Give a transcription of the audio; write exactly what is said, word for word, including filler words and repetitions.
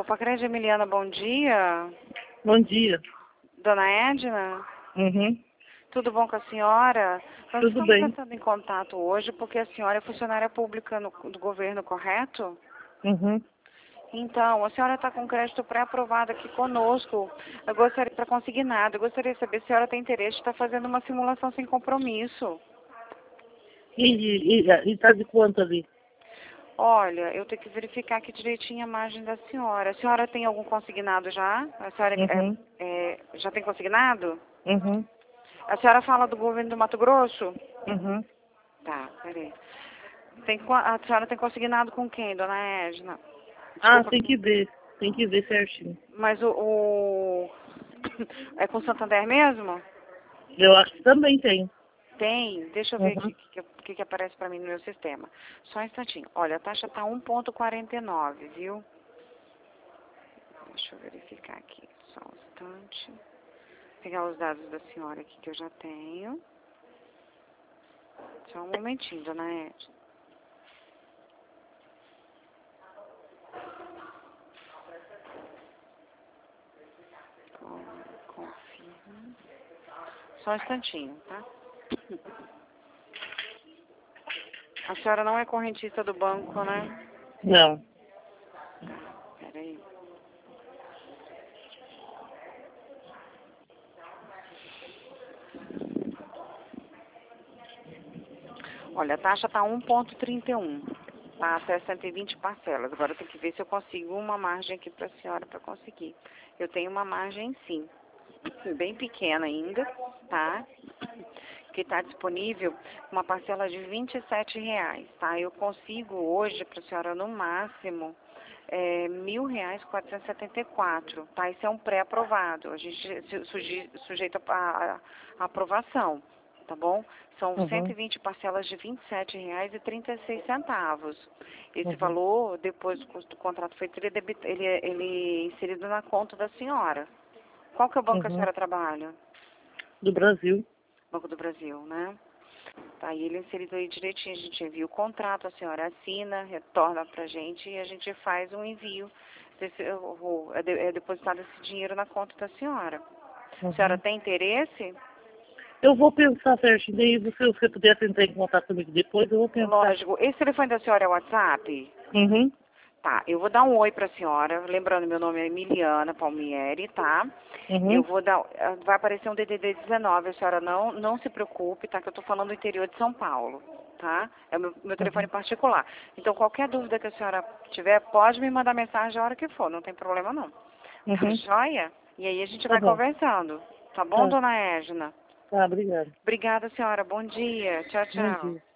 Copacred Emiliana, bom dia. Bom dia. Dona Edna? Uhum. Tudo bom com a senhora? Nós Tudo estamos bem. entrando em contato hoje porque a senhora é funcionária pública no, do governo, correto? Uhum. Então, a senhora está com crédito pré-aprovado aqui conosco. Eu gostaria, para conseguir nada, eu gostaria de saber se a senhora tem interesse de estar fazendo uma simulação sem compromisso. E, e, e tá de quanto ali? Olha, eu tenho que verificar aqui direitinho a margem da senhora. A senhora tem algum consignado já? A senhora é, Uhum. é, já tem consignado? Uhum. A senhora fala do governo do Mato Grosso? Uhum. Tá, peraí. Tem, qua- a senhora tem consignado com quem, dona Edna? Ah, Desculpa, tem que ver. Tem que ver certinho. mas o, o... é com Santander mesmo? Eu acho que também tem. Tem, deixa eu ver aqui Uhum. o que, que, que aparece para mim no meu sistema. Só um instantinho. Olha, a taxa tá um ponto quarenta e nove, viu? Deixa eu verificar aqui, só um instante. Pegar os dados da senhora aqui que eu já tenho. Só um momentinho, dona Edna. Com- Confirma. Só um instantinho, tá? A senhora não é correntista do banco, né? Não. Tá, peraí. Olha, a taxa tá um ponto trinta e um. Tá até cento e vinte parcelas. Agora tem que ver se eu consigo uma margem aqui para a senhora para conseguir. Eu tenho uma margem sim, bem pequena ainda, tá? Que está disponível uma parcela de vinte e sete reais, tá? Eu consigo hoje para a senhora no máximo é, mil reais quatrocentos e setenta e quatro, tá? Isso é um pré-aprovado. A gente se- suje, sujeito a, a, a aprovação, tá bom? São cento e Uhum. vinte parcelas de vinte e sete reais e trinta e seis centavos. Esse Uhum. valor, depois do contrato feito, ele é, debit, ele, é, ele é inserido na conta da senhora. Qual que é o banco que a Uhum. senhora trabalha? Do Brasil. Banco do Brasil, né? Tá aí ele é inserido aí direitinho, a gente envia o contrato, a senhora assina, retorna pra gente e a gente faz um envio. Desse, o- o- é, de- é depositado esse dinheiro na conta da senhora. A senhora Uhum. tem interesse? Eu vou pensar certinho. Daí, se você puder entrar em contato comigo depois, eu vou pensar. Lógico. Esse telefone da senhora é o WhatsApp? Uhum. Tá, eu vou dar um oi pra senhora. Lembrando, meu nome é Emiliana Palmieri, tá? Eu Uhum. vou dar, eh, vai aparecer um D D D dezenove, a senhora não, não se preocupe, tá? Que eu tô falando do interior de São Paulo, tá? É o meu, meu telefone Uhum. particular. Então, qualquer dúvida que a senhora tiver, pode me mandar mensagem a hora que for, não tem problema não. Tá Uhum. joia? E aí a gente Tá vai bom. conversando. Tá bom, Tá. dona Edna? Tá, obrigada. Obrigada, senhora. Bom dia. Tchau, Bom tchau. dia.